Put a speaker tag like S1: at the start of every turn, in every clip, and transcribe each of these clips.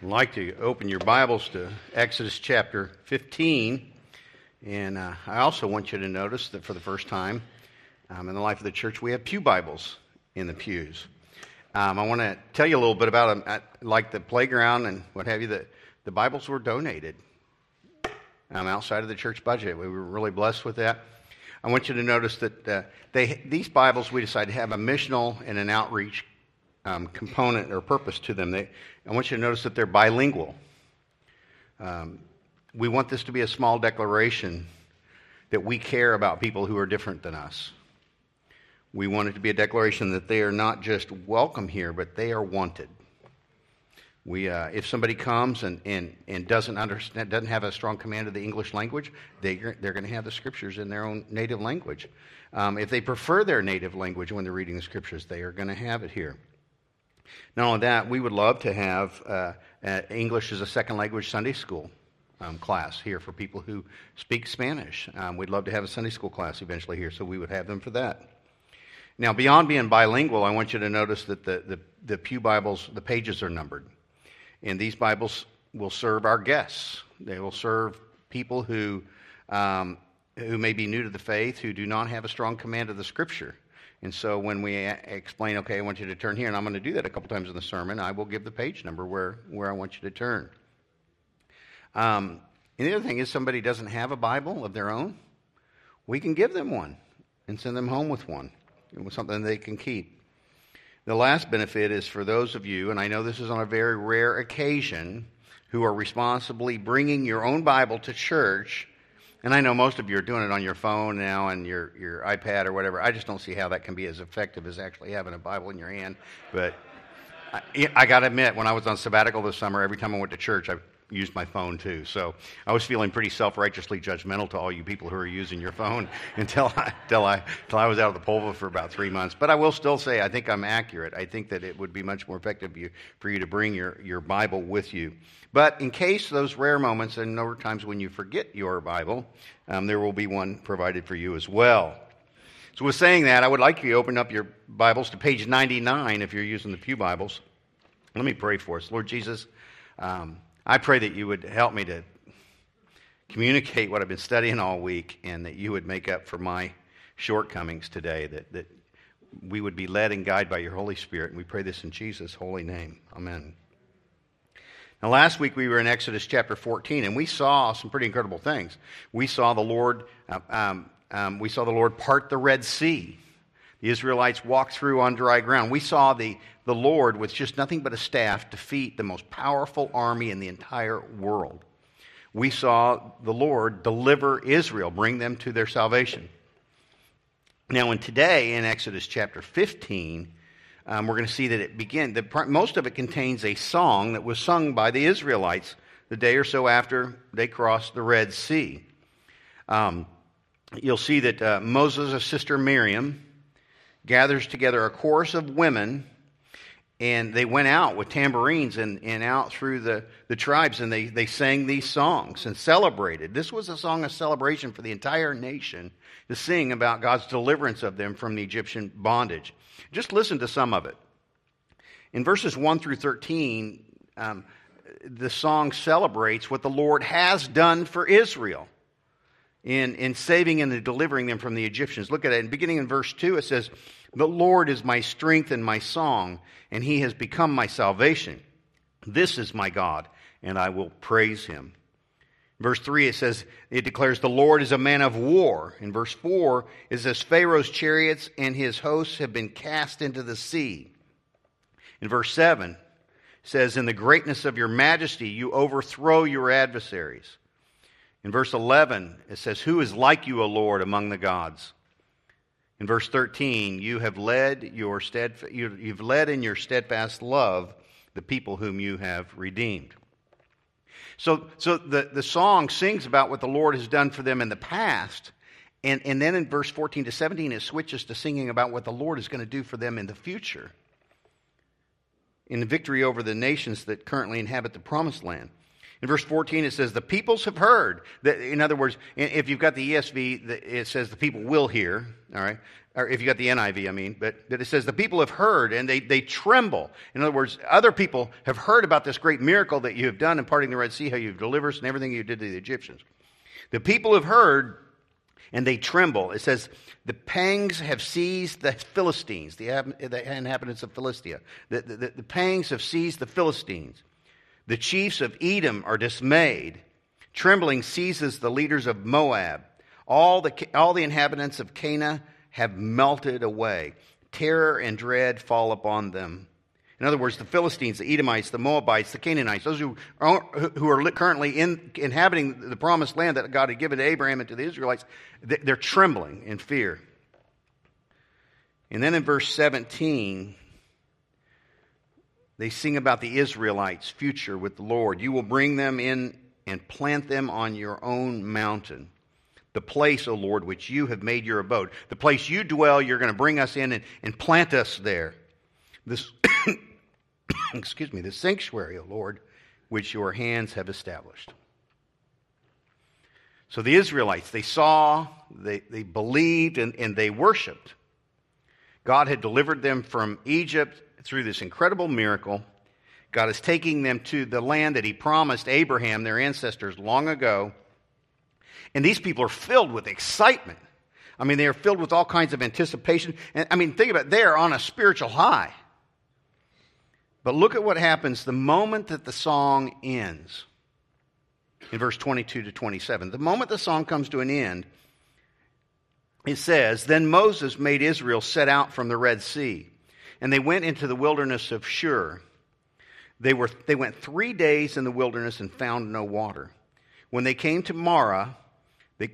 S1: I'd like to open your Bibles to Exodus chapter 15. And I also want you to notice that for the first time in the life of the church, we have pew Bibles in the pews. I want to tell you a little bit about them. Like the playground and what have you, the Bibles were donated outside of the church budget. We were really blessed with that. I want you to notice that these Bibles, we decided to have a missional and an outreach component or purpose to them. I want you to notice that they're bilingual. We want this to be a small declaration that we care about people who are different than us. We want it to be a declaration that they are not just welcome here, but they are wanted. If somebody comes and doesn't understand, doesn't have a strong command of the English language, they're going to have the scriptures in their own native language. If they prefer their native language when they're reading the scriptures, they are going to have it here. Not only that, we would love to have English as a second language Sunday school class here for people who speak Spanish. We'd love to have a Sunday school class eventually here, so we would have them for that. Now, beyond being bilingual, I want you to notice that the pew Bibles, the pages are numbered. And these Bibles will serve our guests. They will serve people who may be new to the faith, who do not have a strong command of the Scripture. And so when we explain, okay, I want you to turn here, and I'm going to do that a couple times in the sermon, I will give the page number where I want you to turn. And the other thing is, somebody doesn't have a Bible of their own, we can give them one and send them home with one, with something they can keep. The last benefit is for those of you, and I know this is on a very rare occasion, who are responsibly bringing your own Bible to church. And I know most of you are doing it on your phone now and your iPad or whatever. I just don't see how that can be as effective as actually having a Bible in your hand. But I got to admit, when I was on sabbatical this summer, every time I went to church, I used my phone too. So I was feeling pretty self-righteously judgmental to all you people who are using your phone until I was out of the pulpit for about 3 months. But I will still say I think I'm accurate. I think that it would be much more effective for you to bring your Bible with you. But in case those rare moments, and there are times when you forget your Bible, there will be one provided for you as well. So with saying that, I would like you to open up your Bibles to page 99 if you're using the pew Bibles. Let me pray for us. Lord Jesus, I pray that you would help me to communicate what I've been studying all week, and that you would make up for my shortcomings today, that we would be led and guided by your Holy Spirit. And we pray this in Jesus' holy name. Amen. Now, last week we were in Exodus chapter 14, and we saw some pretty incredible things. We saw the Lord part the Red Sea. The Israelites walked through on dry ground. We saw the Lord, with just nothing but a staff, defeat the most powerful army in the entire world. We saw the Lord deliver Israel, bring them to their salvation. Now, today in Exodus chapter 15, we're going to see that most of it contains a song that was sung by the Israelites the day or so after they crossed the Red Sea. You'll see that Moses' sister Miriam gathers together a chorus of women, and they went out with tambourines and out through the tribes, and they sang these songs and celebrated. This was a song of celebration for the entire nation to sing about God's deliverance of them from the Egyptian bondage. Just listen to some of it. In verses 1 through 13, the song celebrates what the Lord has done for Israel in saving and delivering them from the Egyptians. Look at it. Beginning in verse 2, it says, "The Lord is my strength and my song, and he has become my salvation. This is my God, and I will praise him." Verse 3, it declares, "The Lord is a man of war." In verse 4, it says, "Pharaoh's chariots and his hosts have been cast into the sea." In verse 7, it says, "In the greatness of your majesty, you overthrow your adversaries." In verse 11, it says, "Who is like you, O Lord, among the gods?" In verse 13, you've led in your steadfast love the people whom you have redeemed. So the song sings about what the Lord has done for them in the past, and then in verse 14 to 17, it switches to singing about what the Lord is going to do for them in the future, in the victory over the nations that currently inhabit the promised land. In verse 14, it says, the peoples have heard. In other words, if you've got the ESV, it says the people will hear, all right? Or if you got the NIV, I mean, but it says the people have heard and they tremble. In other words, other people have heard about this great miracle that you have done in parting the Red Sea, how you've delivered us and everything you did to the Egyptians. The people have heard and they tremble. It says, the pangs have seized the Philistines, the inhabitants of Philistia. The pangs have seized the Philistines. The chiefs of Edom are dismayed. Trembling seizes the leaders of Moab. All the inhabitants of Canaan have melted away. Terror and dread fall upon them. In other words, the Philistines, the Edomites, the Moabites, the Canaanites, those who are currently inhabiting the promised land that God had given to Abraham and to the Israelites, they're trembling in fear. And then in verse 17, they sing about the Israelites' future with the Lord. You will bring them in and plant them on your own mountain. The place, O Lord, which you have made your abode. The place you dwell, you're going to bring us in and plant us there. This, the sanctuary, O Lord, which your hands have established. So the Israelites, they saw, they believed, and they worshiped. God had delivered them from Egypt through this incredible miracle. God is taking them to the land that he promised Abraham, their ancestors, long ago. And these people are filled with excitement. I mean, they are filled with all kinds of anticipation. And I mean, think about it. They are on a spiritual high. But look at what happens the moment that the song ends. In verse 22 to 27. The moment the song comes to an end, it says, Then Moses made Israel set out from the Red Sea, and they went into the wilderness of Shur. They went 3 days in the wilderness and found no water. When they came to Marah, they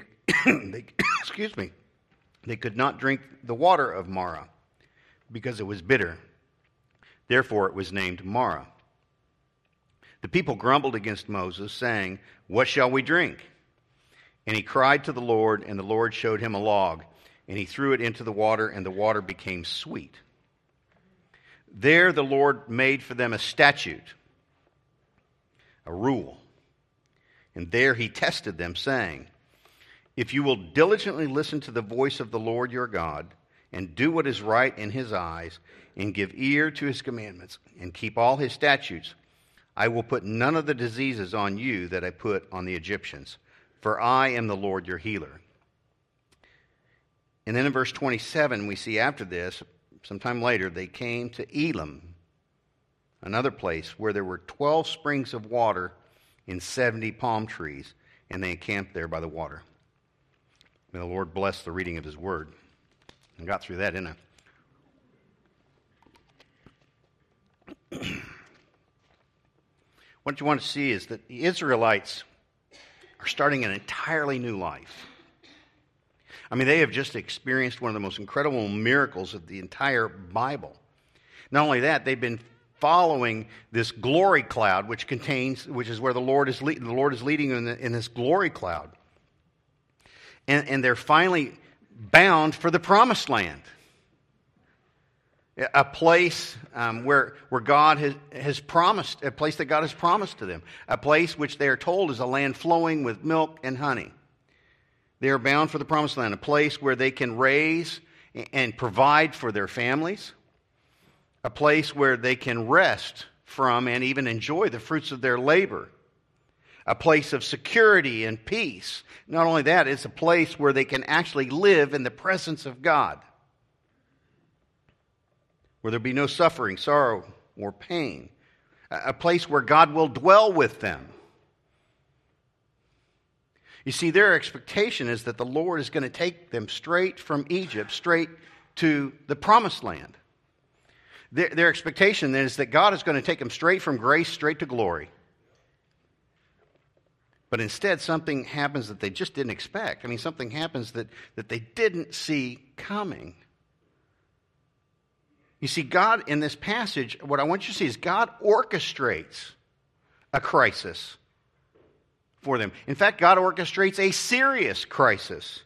S1: could not drink the water of Marah because it was bitter. Therefore it was named Marah. The people grumbled against Moses, saying, What shall we drink? And he cried to the Lord, and the Lord showed him a log, and he threw it into the water, and the water became sweet. There the Lord made for them a statute, a rule. And there he tested them, saying, If you will diligently listen to the voice of the Lord your God, and do what is right in his eyes, and give ear to his commandments, and keep all his statutes, I will put none of the diseases on you that I put on the Egyptians, for I am the Lord your healer. And then in verse 27, we see after this, sometime later, they came to Elim, another place where there were 12 springs of water and 70 palm trees, and they encamped there by the water. May the Lord bless the reading of his word. I got through that, didn't I? What you want to see is that the Israelites are starting an entirely new life. I mean, they have just experienced one of the most incredible miracles of the entire Bible. Not only that, they've been following this glory cloud, which is where the Lord is leading in this glory cloud. And they're finally bound for the promised land. A place where God has promised, a place that God has promised to them. A place which they are told is a land flowing with milk and honey. They are bound for the promised land, a place where they can raise and provide for their families. A place where they can rest from and even enjoy the fruits of their labor. A place of security and peace. Not only that, it's a place where they can actually live in the presence of God. Where there be no suffering, sorrow, or pain. A place where God will dwell with them. You see, their expectation is that the Lord is going to take them straight from Egypt, straight to the promised land. Their expectation is that God is going to take them straight from grace, straight to glory. But instead, something happens that they just didn't expect. I mean, something happens that they didn't see coming. You see, God, in this passage, what I want you to see is God orchestrates a crisis for them. In fact, God orchestrates a serious crisis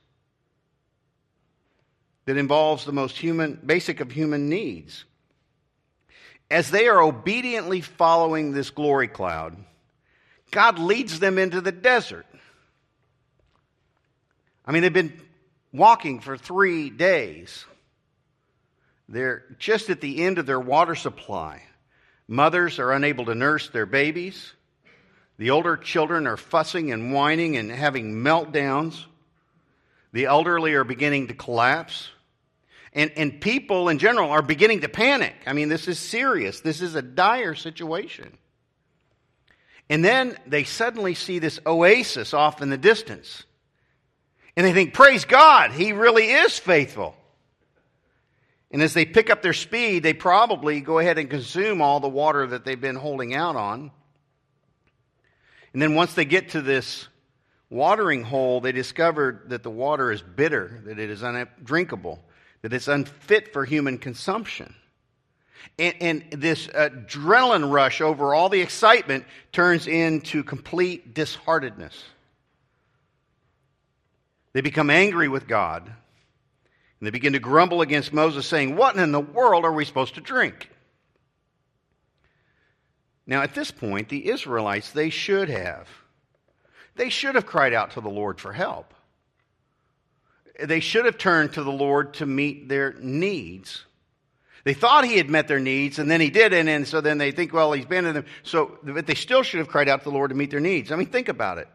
S1: that involves the most basic of human needs. As they are obediently following this glory cloud, God leads them into the desert. I mean, they've been walking for 3 days. They're just at the end of their water supply. Mothers are unable to nurse their babies. The older children are fussing and whining and having meltdowns. The elderly are beginning to collapse. And people in general are beginning to panic. I mean, this is serious. This is a dire situation. And then they suddenly see this oasis off in the distance. And they think, praise God, He really is faithful. And as they pick up their speed, they probably go ahead and consume all the water that they've been holding out on. And then once they get to this watering hole, they discover that the water is bitter, that it is undrinkable, that it's unfit for human consumption. And this adrenaline rush over all the excitement turns into complete disheartedness. They become angry with God, and they begin to grumble against Moses, saying, "What in the world are we supposed to drink?" Now, at this point, the Israelites, they should have cried out to the Lord for help. They should have turned to the Lord to meet their needs. They thought He had met their needs, and then He didn't, and so then they think, well, He's been to them. But they still should have cried out to the Lord to meet their needs. I mean, think about it.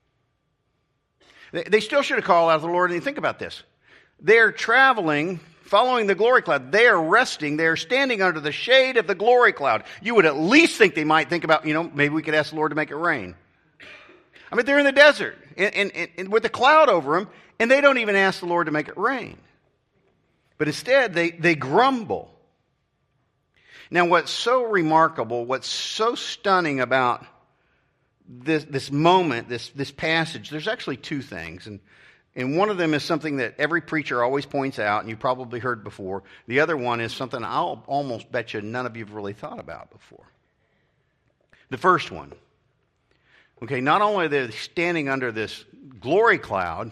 S1: They still should have called out to the Lord, and think about this. They're traveling, following the glory cloud. They are resting. They are standing under the shade of the glory cloud. You would at least think they might think about, maybe we could ask the Lord to make it rain. I mean, they're in the desert and with the cloud over them, and they don't even ask the Lord to make it rain. But instead, they grumble. Now, what's so remarkable, what's so stunning about this moment, this passage, there's actually two things. And one of them is something that every preacher always points out, and you've probably heard before. The other one is something I'll almost bet you none of you have really thought about before. The first one. Okay, not only are they standing under this glory cloud,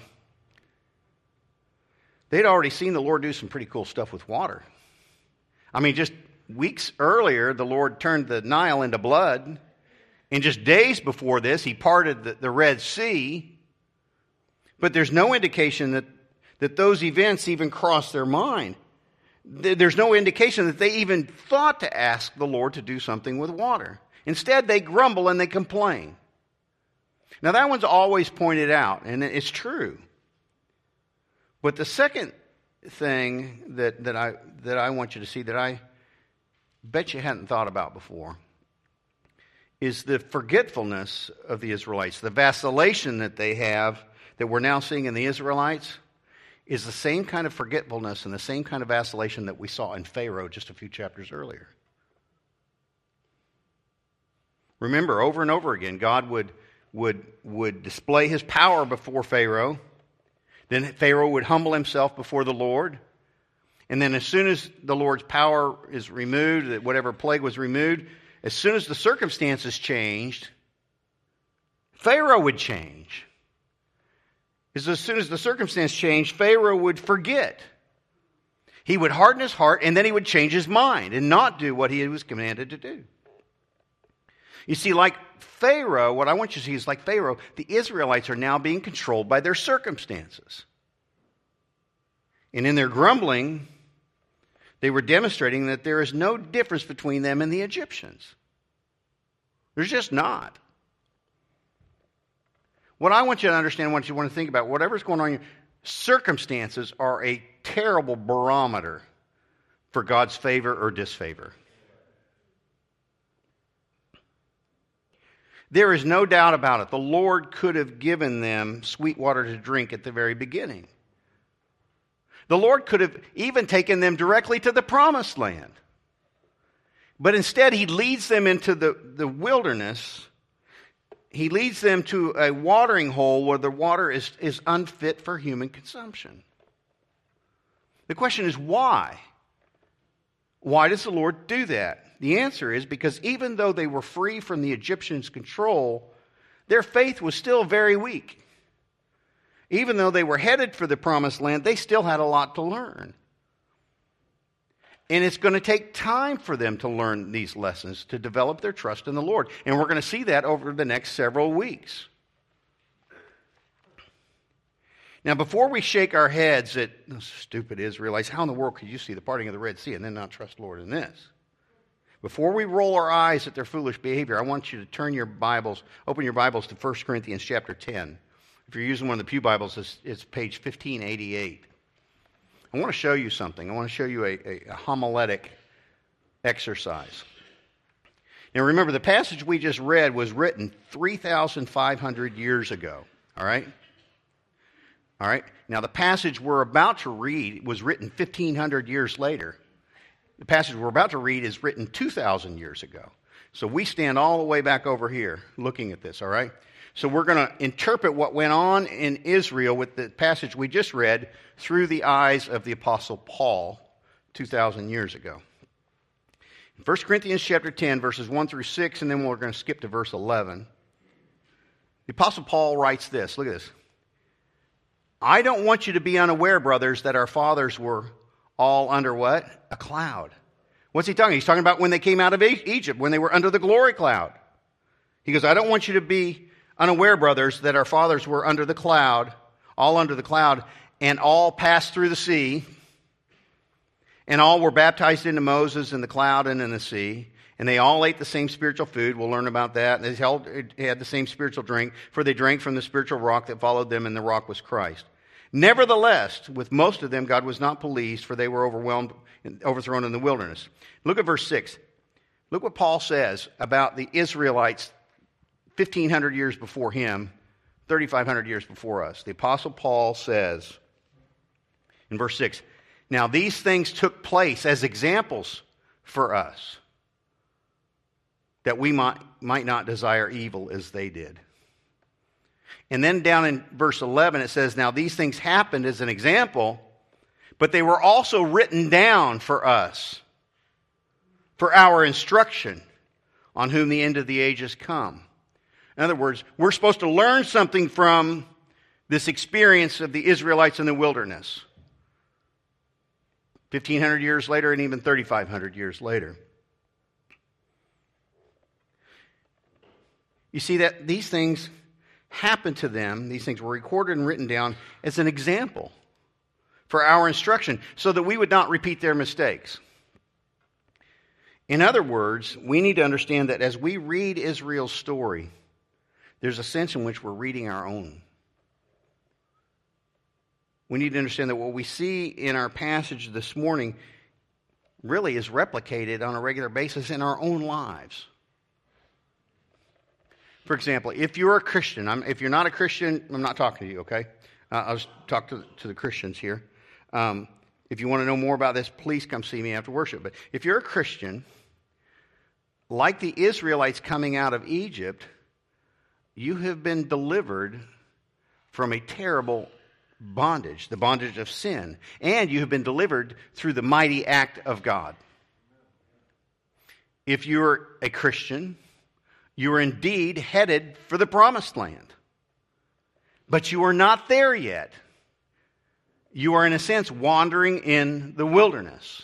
S1: they'd already seen the Lord do some pretty cool stuff with water. I mean, just weeks earlier, the Lord turned the Nile into blood. And just days before this, He parted the Red Sea. But there's no indication that those events even crossed their mind. There's no indication that they even thought to ask the Lord to do something with water. Instead, they grumble and they complain. Now, that one's always pointed out, and it's true. But the second thing that I want you to see that I bet you hadn't thought about before is the forgetfulness of the Israelites. The vacillation that they have, that we're now seeing in the Israelites, is the same kind of forgetfulness and the same kind of vacillation that we saw in Pharaoh just a few chapters earlier. Remember, over and over again, God would display His power before Pharaoh. Then Pharaoh would humble himself before the Lord. And then as soon as the Lord's power is removed, that whatever plague was removed, as soon as the circumstances changed, Pharaoh would change. As soon as the circumstance changed, Pharaoh would forget. He would harden his heart, and then he would change his mind and not do what he was commanded to do. You see, like Pharaoh, what I want you to see is like Pharaoh, the Israelites are now being controlled by their circumstances. And in their grumbling, they were demonstrating that there is no difference between them and the Egyptians. There's just not. What I want you to understand, what you want to think about, whatever's going on, circumstances are a terrible barometer for God's favor or disfavor. There is no doubt about it. The Lord could have given them sweet water to drink at the very beginning. The Lord could have even taken them directly to the promised land. But instead, He leads them into the wilderness. He leads them to a watering hole where the water is unfit for human consumption. The question is, why? Why does the Lord do that? The answer is because even though they were free from the Egyptians' control, their faith was still very weak. Even though they were headed for the promised land, they still had a lot to learn. And it's going to take time for them to learn these lessons, to develop their trust in the Lord. And we're going to see that over the next several weeks. Now, before we shake our heads at stupid Israelites, how in the world could you see the parting of the Red Sea and then not trust the Lord in this? Before we roll our eyes at their foolish behavior, I want you to turn your Bibles, open your Bibles to 1 Corinthians chapter 10. If you're using one of the Pew Bibles, it's page 1588. I want to show you something. I want to show you a homiletic exercise. Now remember, the passage we just read was written 3,500 years ago. All right? All right? Now the passage we're about to read was written 1,500 years later. The passage we're about to read is written 2,000 years ago. So we stand all the way back over here looking at this, all right? So we're going to interpret what went on in Israel with the passage we just read through the eyes of the Apostle Paul 2,000 years ago. 1 Corinthians chapter 10, verses 1 through 6, and then we're going to skip to verse 11. The Apostle Paul writes this. Look at this. I don't want you to be unaware, brothers, that our fathers were all under what? A cloud. What's he talking? He's talking about when they came out of Egypt, when they were under the glory cloud. He goes, I don't want you to be unaware, brothers, that our fathers were under the cloud, all under the cloud, and all passed through the sea, and all were baptized into Moses in the cloud and in the sea, and they all ate the same spiritual food. We'll learn about that. And they had the same spiritual drink, for they drank from the spiritual rock that followed them, and the rock was Christ. Nevertheless, with most of them, God was not pleased, for they were overthrown in the wilderness. Look at verse 6. Look what Paul says about the Israelites 1,500 years before him, 3,500 years before us. The Apostle Paul says in verse 6, now these things took place as examples for us, that we might not desire evil as they did. And then down in verse 11 it says, now these things happened as an example, but they were also written down for us, for our instruction, on whom the end of the age has come. In other words, we're supposed to learn something from this experience of the Israelites in the wilderness. 1,500 years later and even 3,500 years later. You see that these things happened to them, these things were recorded and written down as an example for our instruction, so that we would not repeat their mistakes. In other words, we need to understand that as we read Israel's story, there's a sense in which we're reading our own. We need to understand that what we see in our passage this morning really is replicated on a regular basis in our own lives. For example, if you're a Christian, if you're not a Christian, I'm not talking to you, okay? I'll just talk to the Christians here. If you want to know more about this, please come see me after worship. But if you're a Christian, like the Israelites coming out of Egypt, you have been delivered from a terrible bondage, the bondage of sin. And you have been delivered through the mighty act of God. If you're a Christian, you are indeed headed for the promised land. But you are not there yet. You are, in a sense, wandering in the wilderness.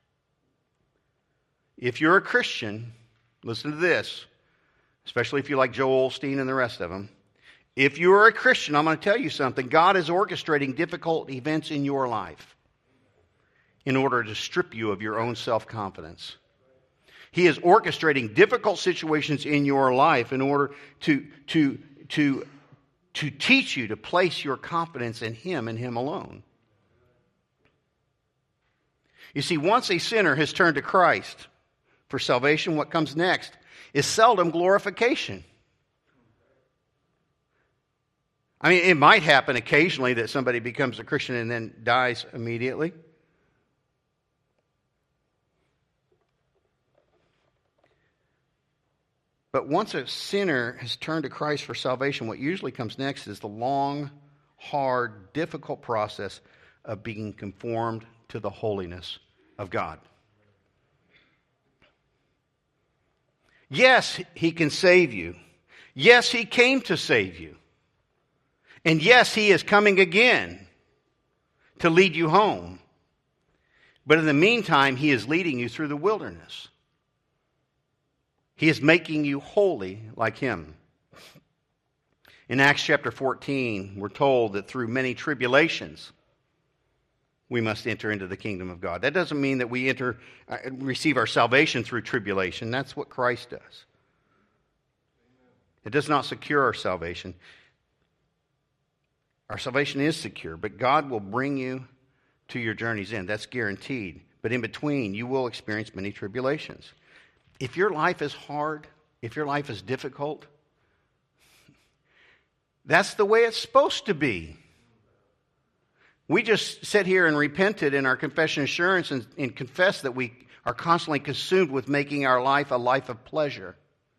S1: If you're a Christian, listen to this, especially if you like Joel Osteen and the rest of them. If you are a Christian, I'm going to tell you something. God is orchestrating difficult events in your life in order to strip you of your own self-confidence. He is orchestrating difficult situations in your life in order to teach you to place your confidence in Him and Him alone. You see, once a sinner has turned to Christ for salvation, what comes next is seldom glorification. I mean, it might happen occasionally that somebody becomes a Christian and then dies immediately. But once a sinner has turned to Christ for salvation, what usually comes next is the long, hard, difficult process of being conformed to the holiness of God. Yes, He can save you. Yes, He came to save you. And yes, He is coming again to lead you home. But in the meantime, He is leading you through the wilderness. He is making you holy like Him. In Acts chapter 14, we're told that through many tribulations, we must enter into the kingdom of God. That doesn't mean that we receive our salvation through tribulation. That's what Christ does. It does not secure our salvation. Our salvation is secure, but God will bring you to your journey's end. That's guaranteed. But in between, you will experience many tribulations. If your life is hard, if your life is difficult, that's the way it's supposed to be. We just sit here and repented in our confession assurance and confess that we are constantly consumed with making our life a life of pleasure.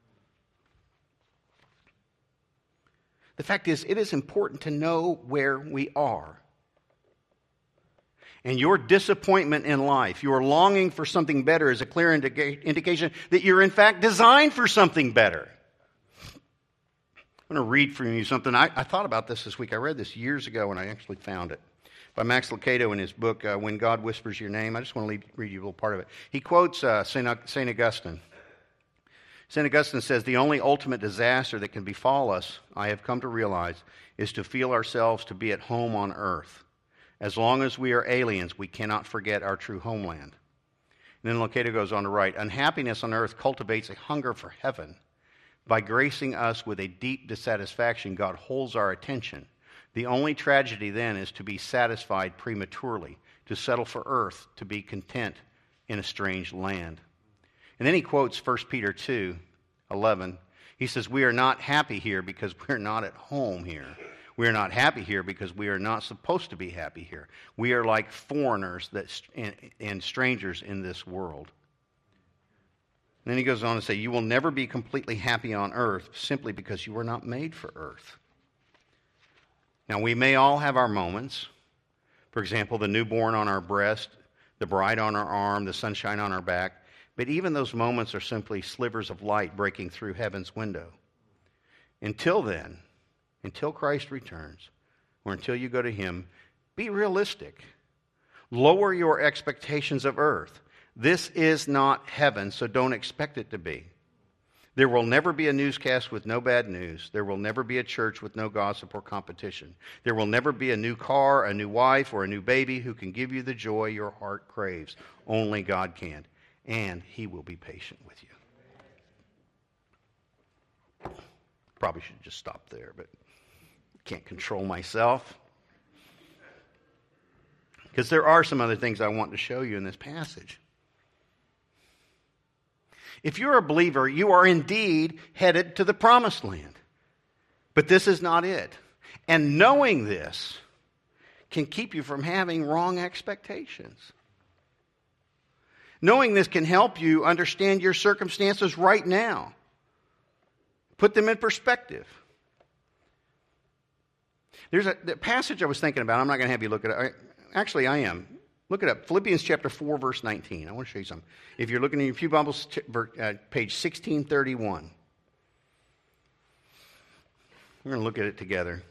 S1: The fact is, it is important to know where we are. And your disappointment in life, your longing for something better, is a clear indication that you're in fact designed for something better. I'm going to read from you something. I thought about this week. I read this years ago and I actually found it. By Max Lucado in his book, When God Whispers Your Name. I just want to read you a little part of it. He quotes St. Augustine. St. Augustine says, "The only ultimate disaster that can befall us, I have come to realize, is to feel ourselves to be at home on earth. As long as we are aliens, we cannot forget our true homeland." And then Lucado goes on to write, "Unhappiness on earth cultivates a hunger for heaven. By gracing us with a deep dissatisfaction, God holds our attention. The only tragedy then is to be satisfied prematurely, to settle for earth, to be content in a strange land." And then he quotes 1 Peter 2:11. He says, "We are not happy here because we're not at home here. We are not happy here because we are not supposed to be happy here. We are like foreigners and strangers in this world." And then he goes on to say, "You will never be completely happy on earth simply because you were not made for earth." Now, we may all have our moments. For example, the newborn on our breast, the bride on our arm, the sunshine on our back. But even those moments are simply slivers of light breaking through heaven's window. Until then, until Christ returns, or until you go to Him, be realistic. Lower your expectations of earth. This is not heaven, so don't expect it to be. There will never be a newscast with no bad news. There will never be a church with no gossip or competition. There will never be a new car, a new wife, or a new baby who can give you the joy your heart craves. Only God can. And He will be patient with you. Probably should just stop there, but can't control myself. Because there are some other things I want to show you in this passage. If you're a believer, you are indeed headed to the promised land. But this is not it. And knowing this can keep you from having wrong expectations. Knowing this can help you understand your circumstances right now. Put them in perspective. There's a passage I was thinking about. I'm not going to have you look at it. Actually, I am. Look it up. Philippians chapter 4, verse 19. I want to show you something. If you're looking in your pew Bibles, page 1631. We're going to look at it together.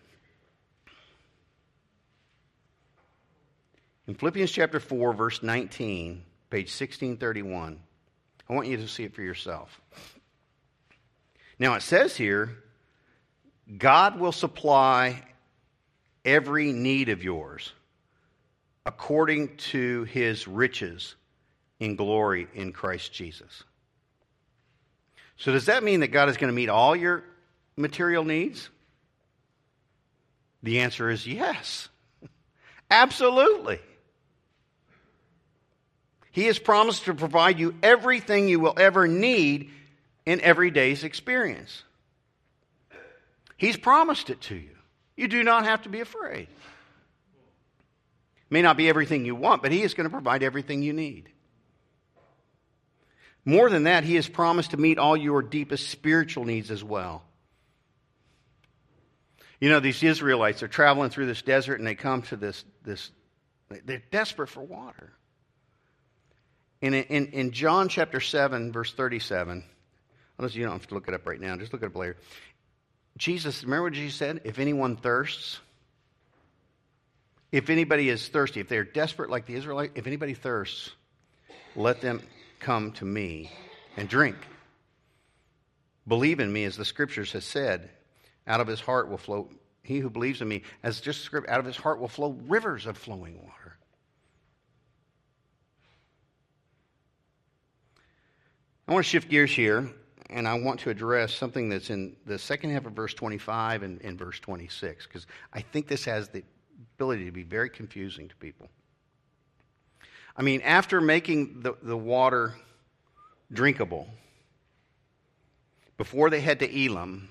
S1: In Philippians chapter 4, verse 19, page 1631. I want you to see it for yourself. Now it says here, God will supply every need of yours according to His riches in glory in Christ Jesus. So does that mean that God is going to meet all your material needs? The answer is yes. Absolutely. He has promised to provide you everything you will ever need in every day's experience. He's promised it to you. You do not have to be afraid. May not be everything you want, but He is going to provide everything you need. More than that, He has promised to meet all your deepest spiritual needs as well. You know, these Israelites are traveling through this desert and they come to this they're desperate for water. And in John chapter 7, verse 37, you don't have to look it up right now, just look it up later. Jesus, remember what Jesus said? If anyone thirsts, If anybody is thirsty, if they're desperate like the Israelites, if anybody thirsts, let them come to me and drink. Believe in me, as the Scriptures has said, out of his heart will flow, he who believes in me, as just script, out of his heart will flow rivers of flowing water. I want to shift gears here, and I want to address something that's in the second half of verse 25 and verse 26, because I think this has the ability to be very confusing to people. I mean, after making the water drinkable, before they head to Elim,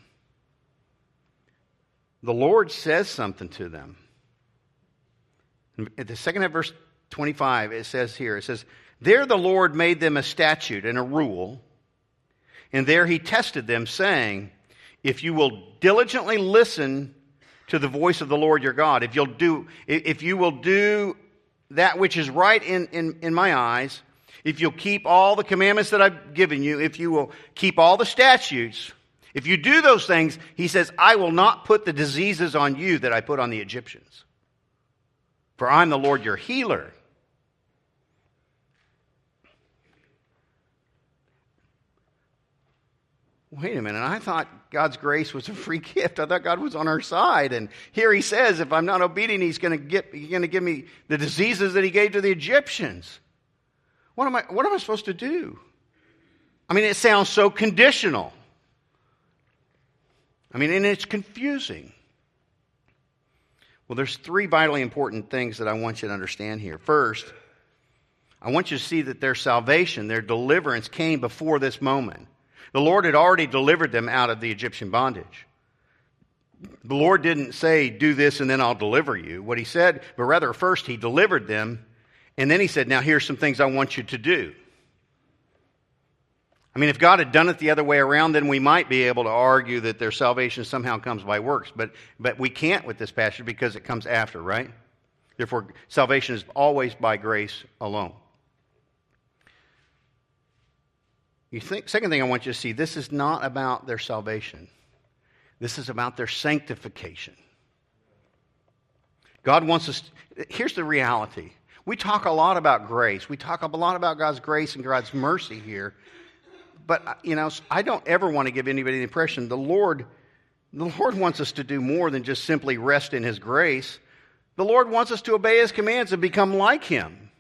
S1: the Lord says something to them. At the second half of verse 25, it says, there the Lord made them a statute and a rule, and there he tested them, saying, if you will diligently listen to the voice of the Lord your God, if you will do that which is right in my eyes, if you'll keep all the commandments that I've given you, if you will keep all the statutes, if you do those things, he says, I will not put the diseases on you that I put on the Egyptians. For I'm the Lord your healer. Wait a minute, I thought God's grace was a free gift. I thought God was on our side. And here he says, if I'm not obedient, he's going to give me the diseases that he gave to the Egyptians. What am I supposed to do? I mean, it sounds so conditional. I mean, and it's confusing. Well, there's three vitally important things that I want you to understand here. First, I want you to see that their salvation, their deliverance came before this moment. The Lord had already delivered them out of the Egyptian bondage. The Lord didn't say, do this and then I'll deliver you. What he said, but rather first he delivered them, and then he said, now here's some things I want you to do. I mean, if God had done it the other way around, then we might be able to argue that their salvation somehow comes by works. But we can't with this passage because it comes after, right? Therefore, salvation is always by grace alone. Second thing I want you to see, this is not about their salvation. This is about their sanctification. God wants us, here's the reality. We talk a lot about grace. We talk a lot about God's grace and God's mercy here. But, I don't ever want to give anybody the impression the Lord wants us to do more than just simply rest in his grace. The Lord wants us to obey his commands and become like him.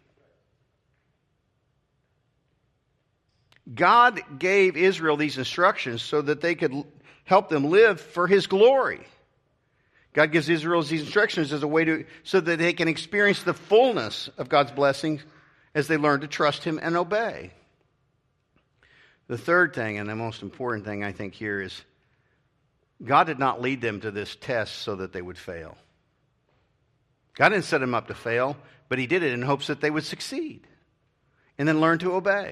S1: God gave Israel these instructions so that they could help them live for his glory. God gives Israel these instructions as a way so that they can experience the fullness of God's blessings as they learn to trust him and obey. The third thing, and the most important thing I think here, is God did not lead them to this test so that they would fail. God didn't set them up to fail, but he did it in hopes that they would succeed and then learn to obey.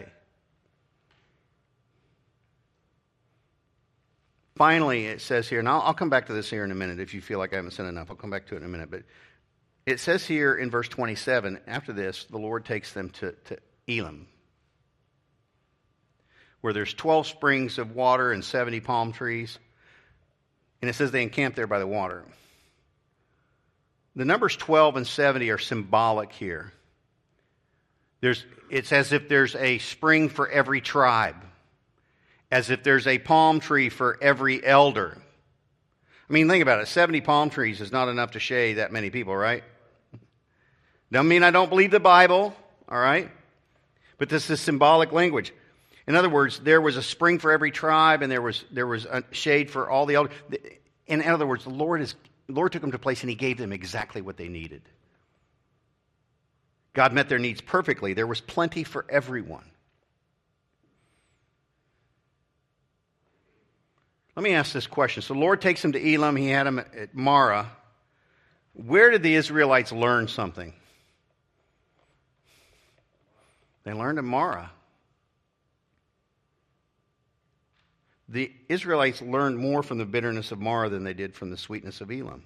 S1: Finally, it says here, and I'll come back to this here in a minute if you feel like I haven't said enough. I'll come back to it in a minute. But it says here in verse 27, after this, the Lord takes them to Elim, where there's 12 springs of water and 70 palm trees. And it says they encamped there by the water. The numbers 12 and 70 are symbolic here. It's as if there's a spring for every tribe, as if there's a palm tree for every elder. I mean, think about it. 70 palm trees is not enough to shade that many people, right? Doesn't mean I don't believe the Bible, all right? But this is symbolic language. In other words, there was a spring for every tribe, and there was a shade for all the elders. In other words, the Lord took them to a place, and he gave them exactly what they needed. God met their needs perfectly. There was plenty for everyone. Let me ask this question. So the Lord takes them to Elim. He had them at Marah. Where did the Israelites learn something? They learned in Marah. The Israelites learned more from the bitterness of Marah than they did from the sweetness of Elim.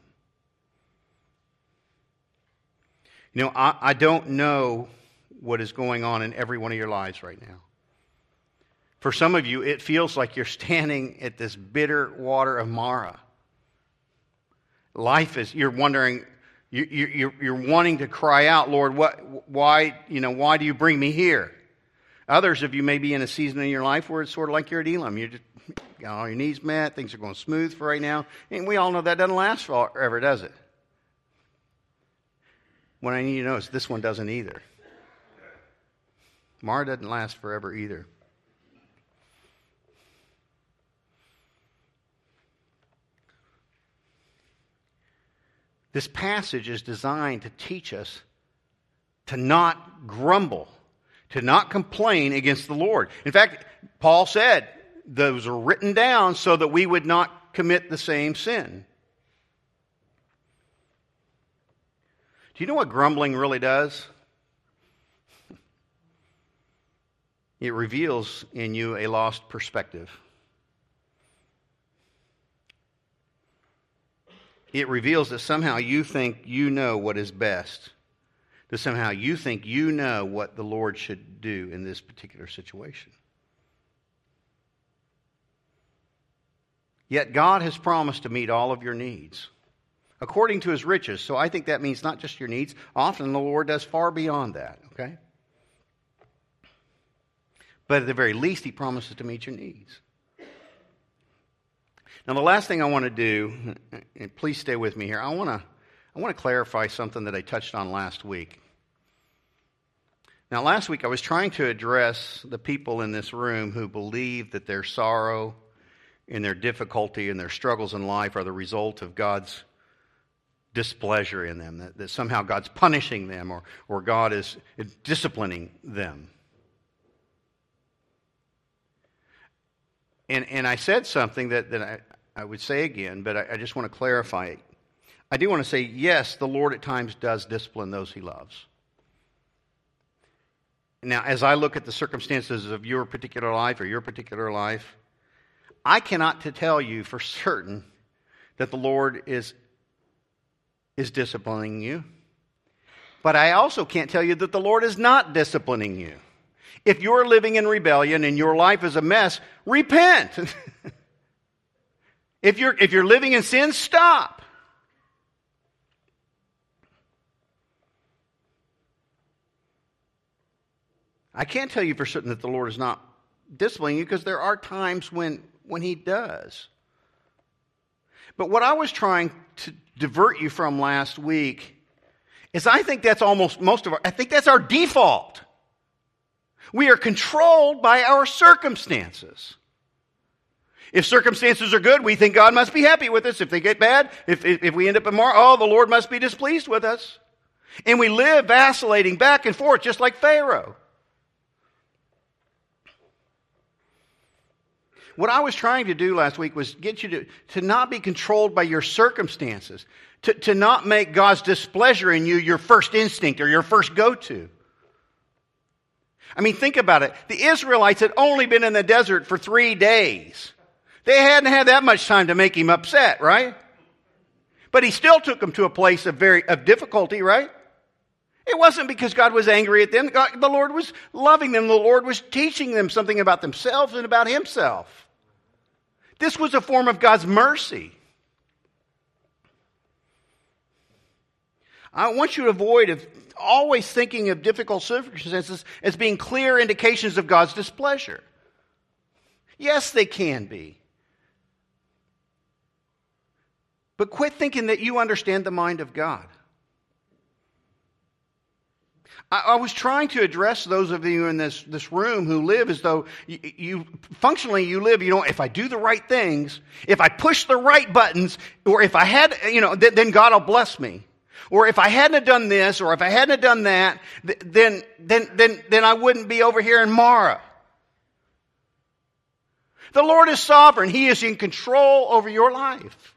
S1: I don't know what is going on in every one of your lives right now. For some of you, it feels like you're standing at this bitter water of Marah. You're wondering, You're wanting to cry out, Lord, why do you bring me here? Others of you may be in a season in your life where it's sort of like you're at Elam. You just got all your needs met, things are going smooth for right now. And we all know that doesn't last forever, does it? What I need you to know is this one doesn't either. Mara doesn't last forever either. This passage is designed to teach us to not grumble, to not complain against the Lord. In fact, Paul said those are written down so that we would not commit the same sin. Do you know what grumbling really does? It reveals in you a lost perspective. It reveals that somehow you think you know what is best. That somehow you think you know what the Lord should do in this particular situation. Yet God has promised to meet all of your needs according to His riches. So I think that means not just your needs. Often the Lord does far beyond that, okay? But at the very least, He promises to meet your needs. Now, the last thing I want to do, and please stay with me here, I want to clarify something that I touched on last week. Now, last week I was trying to address the people in this room who believe that their sorrow and their difficulty and their struggles in life are the result of God's displeasure in them, that somehow God's punishing them or God is disciplining them. And I said something that I would say again, but I just want to clarify it. I do want to say, yes, the Lord at times does discipline those He loves. Now, as I look at the circumstances of your particular life or your particular life, I cannot tell you for certain that the Lord is disciplining you. But I also can't tell you that the Lord is not disciplining you. If you're living in rebellion and your life is a mess, repent. If you're living in sin, stop. I can't tell you for certain that the Lord is not disciplining you because there are times when He does. But what I was trying to divert you from last week is I think that's I think that's our default. We are controlled by our circumstances. If circumstances are good, we think God must be happy with us. If they get bad, if we end up in more, the Lord must be displeased with us. And we live vacillating back and forth just like Pharaoh. What I was trying to do last week was get you to not be controlled by your circumstances, to not make God's displeasure in you your first instinct or your first go-to. I mean, think about it. The Israelites had only been in the desert for 3 days. They hadn't had that much time to make Him upset, right? But He still took them to a place of difficulty, right? It wasn't because God was angry at them. The Lord was loving them. The Lord was teaching them something about themselves and about Himself. This was a form of God's mercy. I want you to avoid always thinking of difficult circumstances as being clear indications of God's displeasure. Yes, they can be. But quit thinking that you understand the mind of God. I was trying to address those of you in this room who live as though you functionally live, if I do the right things, if I push the right buttons, or if I had, then God will bless me. Or if I hadn't done this, or if I hadn't done that, then I wouldn't be over here in Mara. The Lord is sovereign. He is in control over your life.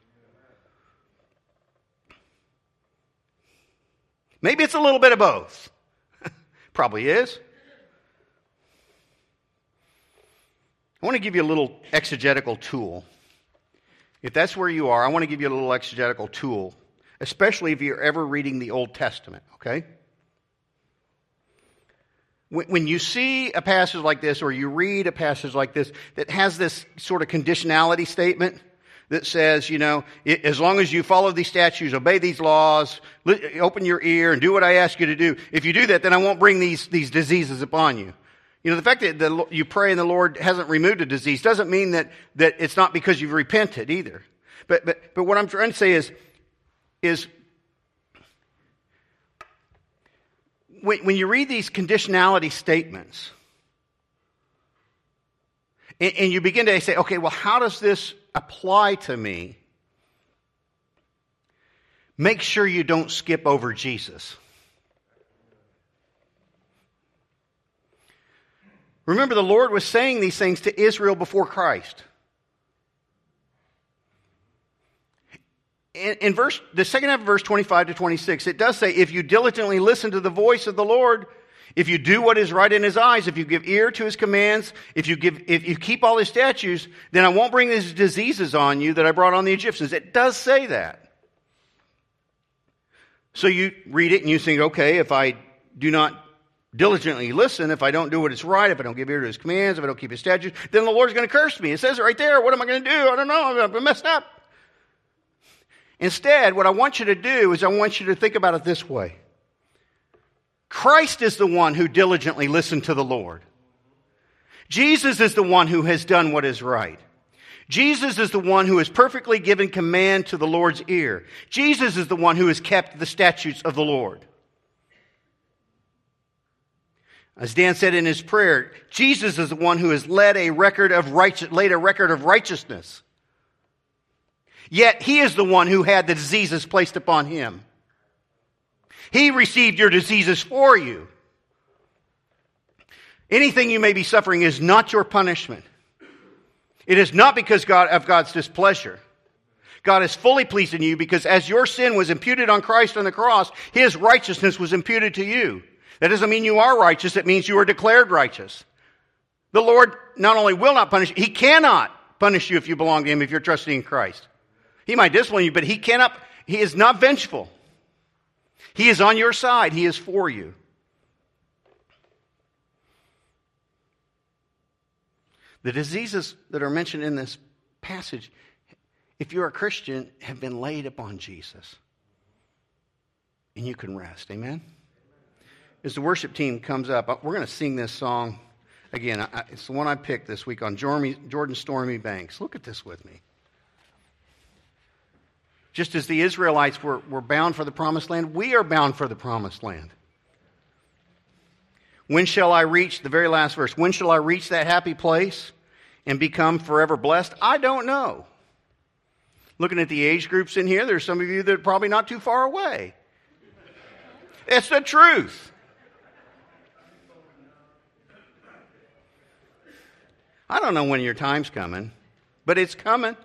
S1: Maybe it's a little bit of both. Probably is. I want to give you a little exegetical tool. If that's where you are, I want to give you a little exegetical tool, especially if you're ever reading the Old Testament, okay? When you see a passage like this, or you read a passage like this that has this sort of conditionality statement, that says, as long as you follow these statutes, obey these laws, open your ear and do what I ask you to do, if you do that, then I won't bring these diseases upon you. The fact that you pray and the Lord hasn't removed a disease doesn't mean that it's not because you've repented either. But what I'm trying to say is when you read these conditionality statements and you begin to say, okay, well, how does this apply to me? Make sure you don't skip over Jesus. Remember, the Lord was saying these things to Israel before Christ. In the second half of verse 25 to 26, it does say, if you diligently listen to the voice of the Lord, if you do what is right in His eyes, if you give ear to His commands, if you keep all His statutes, then I won't bring these diseases on you that I brought on the Egyptians. It does say that. So you read it and you think, okay, if I do not diligently listen, if I don't do what is right, if I don't give ear to His commands, if I don't keep His statutes, then the Lord's going to curse me. It says it right there. What am I going to do? I don't know. I'm messed up. Instead, what I want you to do is I want you to think about it this way. Christ is the one who diligently listened to the Lord. Jesus is the one who has done what is right. Jesus is the one who has perfectly given command to the Lord's ear. Jesus is the one who has kept the statutes of the Lord. As Dan said in his prayer, Jesus is the one who has laid a record of righteousness. Yet He is the one who had the diseases placed upon Him. He received your diseases for you. Anything you may be suffering is not your punishment. It is not because of God's displeasure. God is fully pleased in you because as your sin was imputed on Christ on the cross, His righteousness was imputed to you. That doesn't mean you are righteous. It means you are declared righteous. The Lord not only will not punish you, He cannot punish you if you belong to Him, if you're trusting in Christ. He might discipline you, but He is not vengeful. He is on your side. He is for you. The diseases that are mentioned in this passage, if you're a Christian, have been laid upon Jesus. And you can rest. Amen? As the worship team comes up, we're going to sing this song again. It's the one I picked this week on Jordan's Stormy Banks. Look at this with me. Just as the Israelites were bound for the promised land, we are bound for the promised land. When shall I reach, the very last verse, when shall I reach that happy place and become forever blessed? I don't know. Looking at the age groups in here, there's some of you that are probably not too far away. It's the truth. I don't know when your time's coming, but it's coming.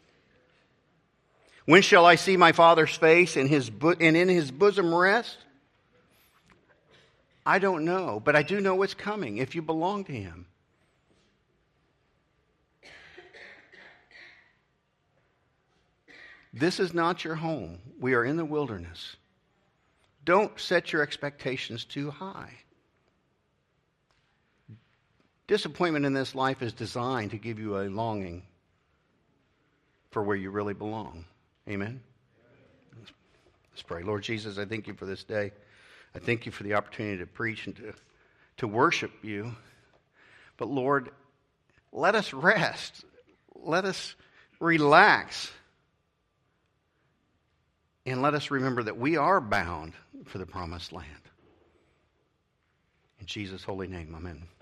S1: When shall I see my Father's face and in His bosom rest? I don't know, but I do know it's coming if you belong to Him. This is not your home. We are in the wilderness. Don't set your expectations too high. Disappointment in this life is designed to give you a longing for where you really belong. Amen? Let's pray. Lord Jesus, I thank You for this day. I thank You for the opportunity to preach and to worship You. But Lord, let us rest. Let us relax. And let us remember that we are bound for the promised land. In Jesus' holy name, amen.